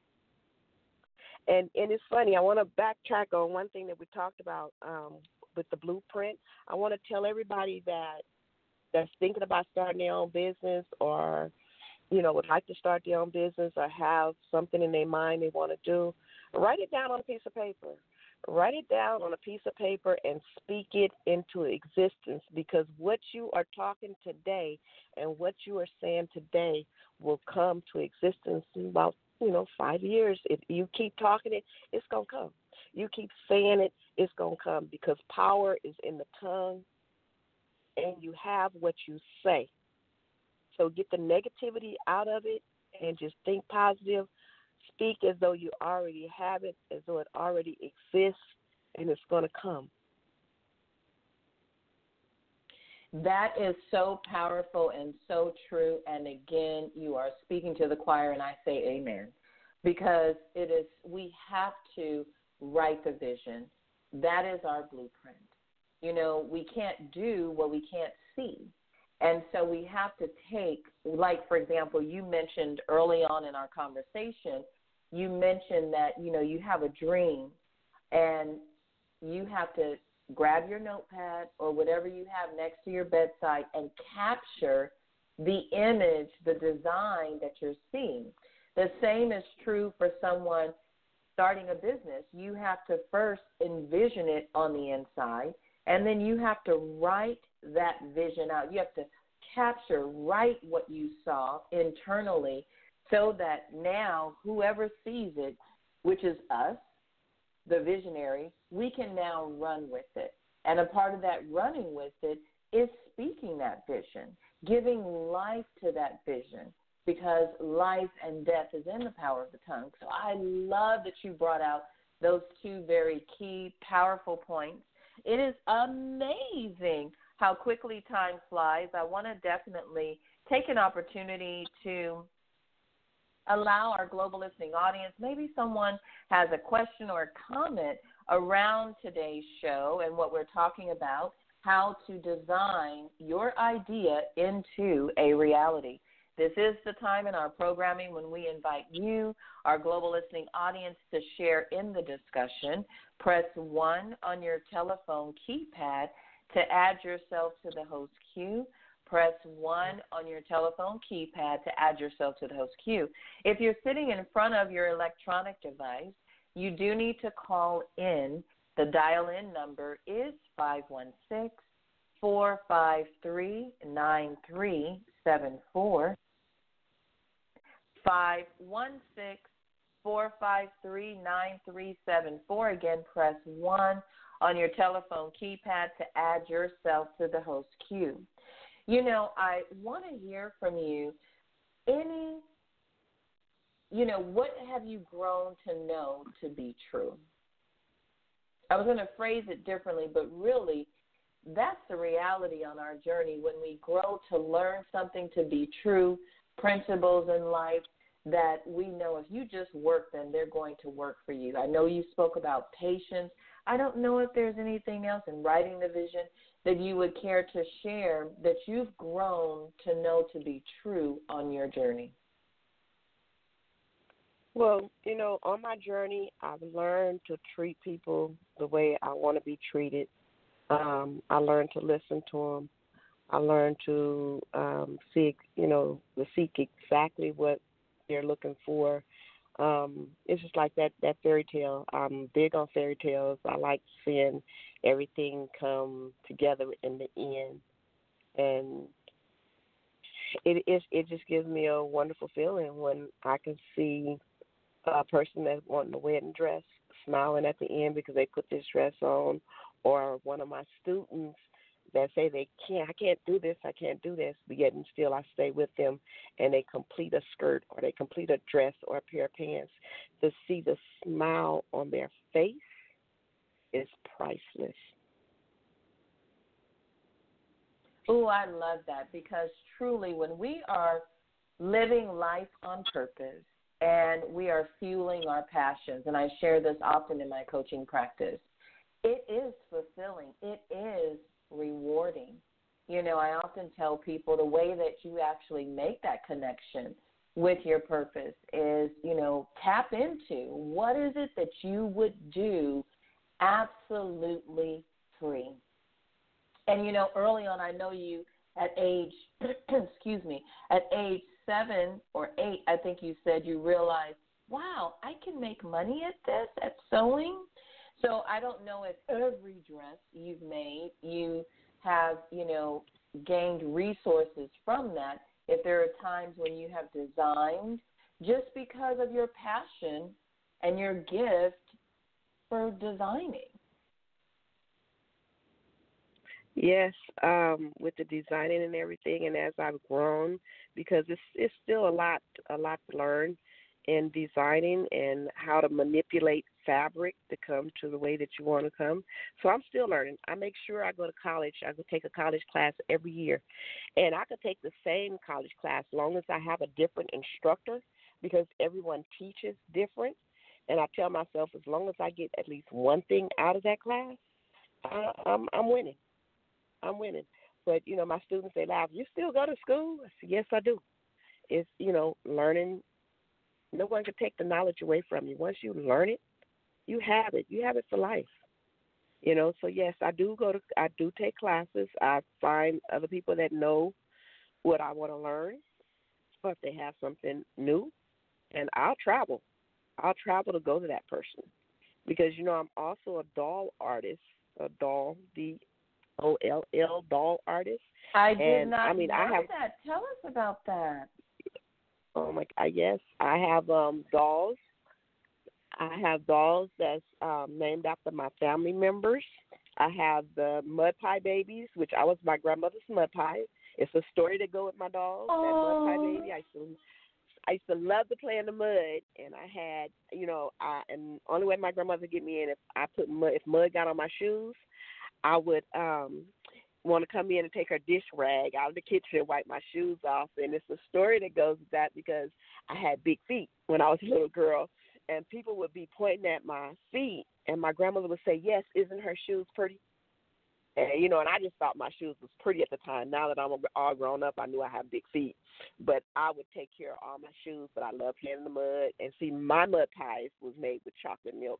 And and it's funny. I want to backtrack on one thing that we talked about um, with the blueprint. I want to tell everybody that that's thinking about starting their own business, or you know would like to start their own business, or have something in their mind they want to do. Write it down on a piece of paper. Write it down on a piece of paper and speak it into existence, because what you are talking today and what you are saying today will come to existence in about, you know, five years. If you keep talking it, it's going to come. You keep saying it, it's going to come, because power is in the tongue and you have what you say. So get the negativity out of it and just think positive. Speak as though you already have it, as though it already exists, and it's going to come. That is so powerful and so true. And again, you are speaking to the choir, and I say amen, because it is, we have to write the vision. That is our blueprint. You know, we can't do what we can't see. And so we have to take, like, for example, you mentioned early on in our conversation, you mentioned that, you know, you have a dream and you have to grab your notepad or whatever you have next to your bedside and capture the image, the design that you're seeing. The same is true for someone starting a business. You have to first envision it on the inside, and then you have to write that vision out. You have to capture, write what you saw internally, so that now whoever sees it, which is us, the visionary, we can now run with it. And a part of that running with it is speaking that vision, giving life to that vision, because life and death is in the power of the tongue. So I love that you brought out those two very key, powerful points. It is amazing how quickly time flies. I want to definitely take an opportunity to allow our global listening audience, maybe someone has a question or a comment around today's show and what we're talking about, how to design your idea into a reality. This is the time in our programming when we invite you, our global listening audience, to share in the discussion. Press one on your telephone keypad to add yourself to the host queue. Press one on your telephone keypad to add yourself to the host queue. If you're sitting in front of your electronic device, you do need to call in. The dial-in number is five one six, four five three, nine three seven four. five one six, four five three, nine three seven four. Again, press one on your telephone keypad to add yourself to the host queue. You know, I want to hear from you. Any, you know, what have you grown to know to be true? I was going to phrase it differently, but really, that's the reality on our journey when we grow to learn something to be true, principles in life that we know if you just work them, they're going to work for you. I know you spoke about patience. I don't know if there's anything else in writing the vision that you would care to share that you've grown to know to be true on your journey. Well, you know, on my journey, I've learned to treat people the way I want to be treated. Um, I learned to listen to them. I learned to um, seek, you know, to seek exactly what they're looking for. Um, it's just like that, that fairy tale. I'm big on fairy tales. I like seeing everything come together in the end. And it, it, it just gives me a wonderful feeling when I can see a person that's wanting a wedding dress smiling at the end because they put this dress on, or one of my students that say they can't, I can't do this, I can't do this, but yet and still I stay with them and they complete a skirt or they complete a dress or a pair of pants. To see the smile on their face is priceless. Oh, I love that, because truly when we are living life on purpose and we are fueling our passions, and I share this often in my coaching practice, it is fulfilling. It is rewarding. You know, I often tell people the way that you actually make that connection with your purpose is, you know, tap into what is it that you would do absolutely free. And, you know, early on, I know you at age, excuse me, at age seven or eight, I think you said you realized, wow, I can make money at this, at sewing. So I don't know if every dress you've made, you have, you know, gained resources from that. If there are times when you have designed just because of your passion and your gift for designing. Yes, um, with the designing and everything, and as I've grown, because it's it's still a lot a lot to learn in designing and how to manipulate fabric to come to the way that you want to come. So I'm still learning. I make sure I go to college. I go take a college class every year. And I could take the same college class as long as I have a different instructor, because everyone teaches different. And I tell myself, as long as I get at least one thing out of that class, I, I'm, I'm winning. I'm winning. But, you know, my students, they laugh, you still go to school? I say, yes, I do. It's, you know, learning. No one can take the knowledge away from you. Once you learn it, you have it. You have it for life. You know, so yes, I do go to, I do take classes. I find other people that know what I want to learn, or if they have something new, and I'll travel. I'll travel to go to that person, because, you know, I'm also a doll artist, a doll, D O L L, doll artist. I did and, not I mean, know I have, that. Tell us about that. Oh my God! Yes, I have um, dolls. I have dolls that's um, named after my family members. I have the mud pie babies, which I was my grandmother's mud pie, It's a story to go with my dog, that mud pie baby. I used to I used to love to play in the mud, and I had, you know, I and only way my grandmother would get me in if I put mud, if mud got on my shoes, I would um want to come in and take her dish rag out of the kitchen and wipe my shoes off. And it's a story that goes with that because I had big feet when I was a little girl, and people would be pointing at my feet, and my grandmother would say, "Yes, isn't her shoes pretty?" And, you know, and I just thought my shoes was pretty at the time. Now that I'm all grown up, I knew I have big feet. But I would take care of all my shoes, but I love playing in the mud. And, see, my mud pies was made with chocolate milk.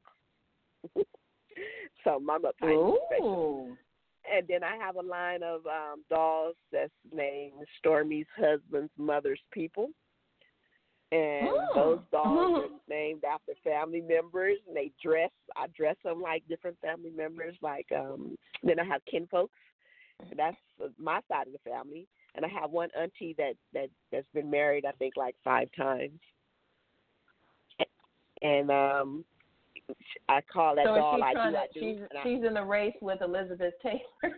So my mud pies is special. And then I have a line of um, dolls that's named Stormy's Husband's Mother's People. And oh. those dolls are named after family members, and they dress. I dress them like different family members. Like um, then I have kinfolks. That's my side of the family, and I have one auntie that that that's been married, I think, like five times. And um, I call that so doll she I trying do. To, I do. She's I, she's in the race with Elizabeth Taylor.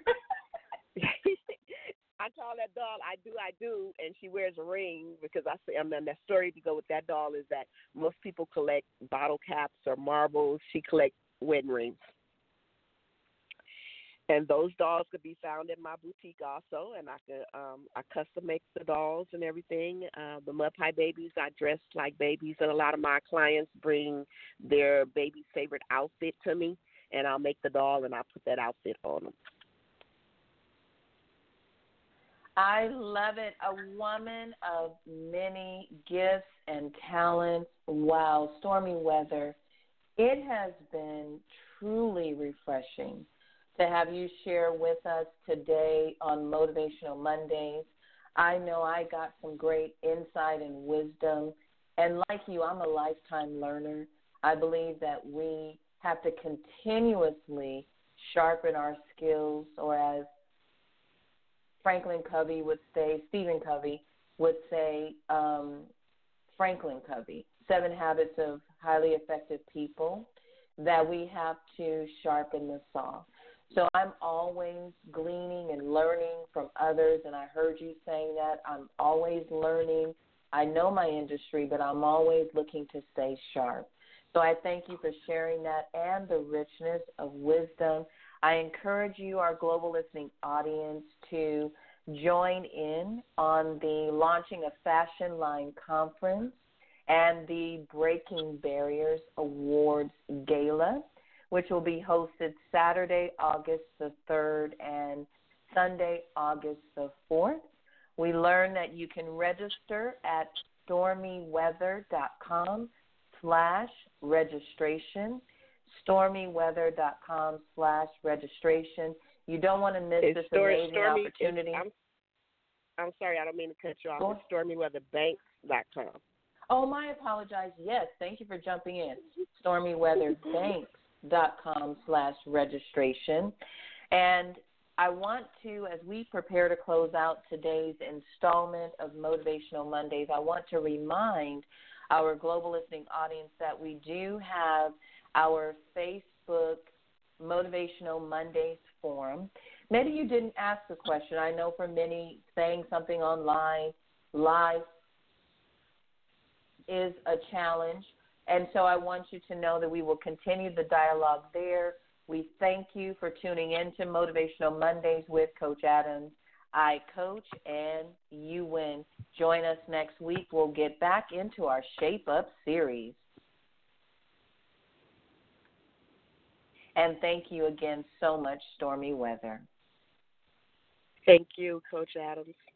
I call that doll I do, I do, and she wears a ring because I say, and then that story to go with that doll is that most people collect bottle caps or marbles. She collects wedding rings. And those dolls could be found in my boutique also, and I could um, I custom make the dolls and everything. Uh, the mud pie babies, I dress like babies, and a lot of my clients bring their baby's favorite outfit to me, and I'll make the doll and I'll put that outfit on them. I love it. A woman of many gifts and talents. Wow, Stormy Weather. It has been truly refreshing to have you share with us today on Motivational Mondays. I know I got some great insight and wisdom. And like you, I'm a lifetime learner. I believe that we have to continuously sharpen our skills, or as Franklin Covey would say, Stephen Covey would say, um, Franklin Covey, Seven Habits of Highly Effective People, that we have to sharpen the saw. So I'm always gleaning and learning from others, and I heard you saying that. I'm always learning. I know my industry, but I'm always looking to stay sharp. So I thank you for sharing that and the richness of wisdom. I encourage you, our global listening audience, to join in on the launching of Fashion Line Conference and the Breaking Barriers Awards Gala, which will be hosted Saturday, August the third and Sunday, August the fourth. We learned that you can register at stormyweather.com slash registration. stormyweather.com slash registration. You don't want to miss it's this story, amazing Stormy, opportunity. I'm, I'm sorry, I don't mean to cut you off. It's stormy weather banks dot com. Oh, my apologize. Yes, thank you for jumping in. stormyweatherbanks dot com slash registration. And I want to, as we prepare to close out today's installment of Motivational Mondays, I want to remind our global listening audience that we do have our Facebook Motivational Mondays forum. Maybe you didn't ask the question. I know for many, saying something online live is a challenge. And so I want you to know that we will continue the dialogue there. We thank you for tuning in to Motivational Mondays with Coach Adams. I coach and you win. Join us next week. We'll get back into our Shape Up series. And thank you again so much, Stormy Weather. Thank you, Coach Adams.